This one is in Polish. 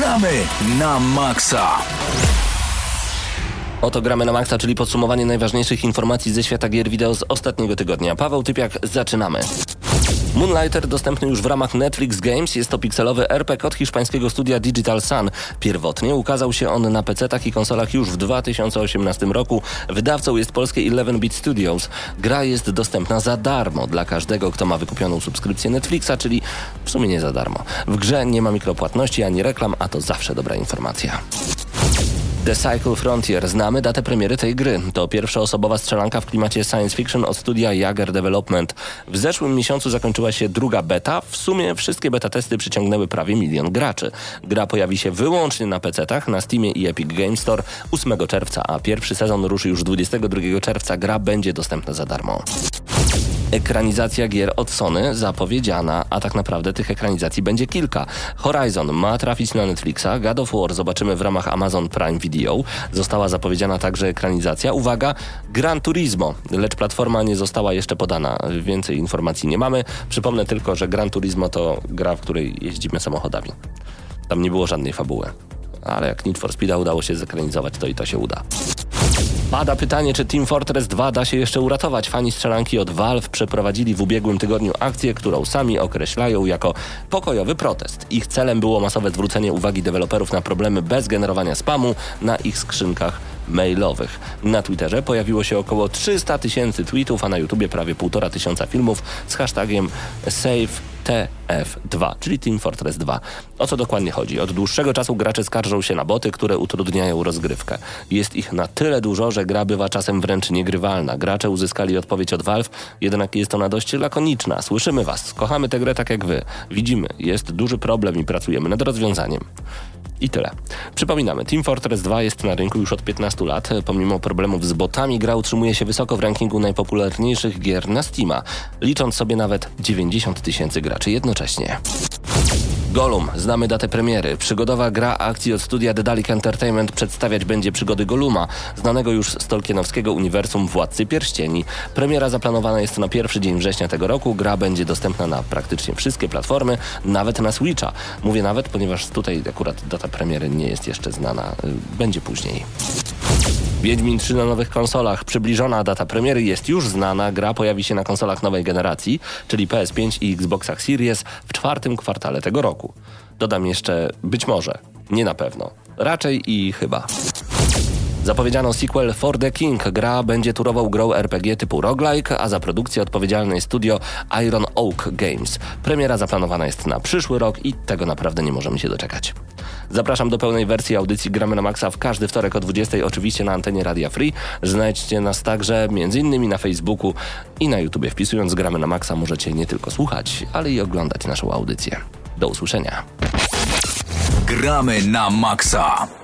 Gramy na maksa. Oto Gramy na maksa, czyli podsumowanie najważniejszych informacji ze świata gier wideo z ostatniego tygodnia. Paweł Typiak, zaczynamy. Moonlighter dostępny już w ramach Netflix Games. Jest to pikselowy RPG od hiszpańskiego studia Digital Sun. Pierwotnie ukazał się on na PC-tach i konsolach już w 2018 roku. Wydawcą jest polskie 11-bit Studios. Gra jest dostępna za darmo dla każdego, kto ma wykupioną subskrypcję Netflixa, czyli w sumie nie za darmo. W grze nie ma mikropłatności ani reklam, a to zawsze dobra informacja. The Cycle Frontier. Znamy datę premiery tej gry. To pierwszoosobowa strzelanka w klimacie science fiction od studia Jaeger Development. W zeszłym miesiącu zakończyła się druga beta. W sumie wszystkie beta testy przyciągnęły prawie 1 milion graczy. Gra pojawi się wyłącznie na PC-tach, na Steamie i Epic Games Store 8 czerwca, a pierwszy sezon ruszy już 22 czerwca. Gra będzie dostępna za darmo. Ekranizacja gier od Sony zapowiedziana, a tak naprawdę tych ekranizacji będzie kilka. Horizon ma trafić na Netflixa, God of War zobaczymy w ramach Amazon Prime Video. Została zapowiedziana także ekranizacja, uwaga, Gran Turismo, lecz platforma nie została jeszcze podana. Więcej informacji nie mamy. Przypomnę tylko, że Gran Turismo to gra, w której jeździmy samochodami. Tam nie było żadnej fabuły. Ale jak Need for Speeda udało się zekranizować, to i to się uda. Pada pytanie, czy Team Fortress 2 da się jeszcze uratować. Fani strzelanki od Valve przeprowadzili w ubiegłym tygodniu akcję, którą sami określają jako pokojowy protest. Ich celem było masowe zwrócenie uwagi deweloperów na problemy bez generowania spamu na ich skrzynkach mailowych. Na Twitterze pojawiło się około 300 000 tweetów, a na YouTubie prawie 1500 filmów z hashtagiem SaveTF2, czyli Team Fortress 2. O co dokładnie chodzi? Od dłuższego czasu gracze skarżą się na boty, które utrudniają rozgrywkę. Jest ich na tyle dużo, że gra bywa czasem wręcz niegrywalna. Gracze uzyskali odpowiedź od Valve, jednak jest ona dość lakoniczna. Słyszymy was, kochamy tę grę tak jak wy. Widzimy, jest duży problem i pracujemy nad rozwiązaniem. I tyle. Przypominamy, Team Fortress 2 jest na rynku już od 15 lat. Pomimo problemów z botami, gra utrzymuje się wysoko w rankingu najpopularniejszych gier na Steama, licząc sobie nawet 90 000 graczy jednocześnie. Gollum. Znamy datę premiery. Przygodowa gra akcji od studia Daedalic Entertainment przedstawiać będzie przygody Golluma, znanego już z tolkienowskiego uniwersum Władcy Pierścieni. Premiera zaplanowana jest na pierwszy dzień września tego roku. Gra będzie dostępna na praktycznie wszystkie platformy, nawet na Switcha. Mówię nawet, ponieważ tutaj akurat data premiery nie jest jeszcze znana. Będzie później. Wiedźmin 3 na nowych konsolach. Przybliżona data premiery jest już znana. Gra pojawi się na konsolach nowej generacji, czyli PS5 i Xboxach Series w 4. kwartale tego roku. Dodam jeszcze być może, nie na pewno, raczej i chyba. Zapowiedziano sequel For the King. Gra będzie turową grą RPG typu roguelike, a za produkcję odpowiedzialne jest studio Iron Oak Games. Premiera zaplanowana jest na przyszły rok i tego naprawdę nie możemy się doczekać. Zapraszam do pełnej wersji audycji Gramy na Maxa w każdy wtorek o 20, oczywiście na antenie Radia Free. Znajdźcie nas także m.in. na Facebooku i na YouTubie. Wpisując Gramy na Maxa możecie nie tylko słuchać, ale i oglądać naszą audycję. Do usłyszenia. Gramy na maksa.